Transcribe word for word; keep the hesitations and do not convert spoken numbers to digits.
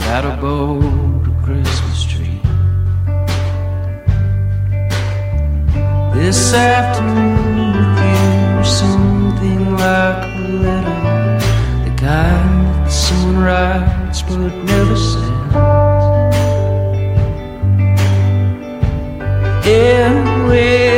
without a boat or Christmas tree. This afternoon with you, something like a letter, the kind that someone writes but never sends. Anyway,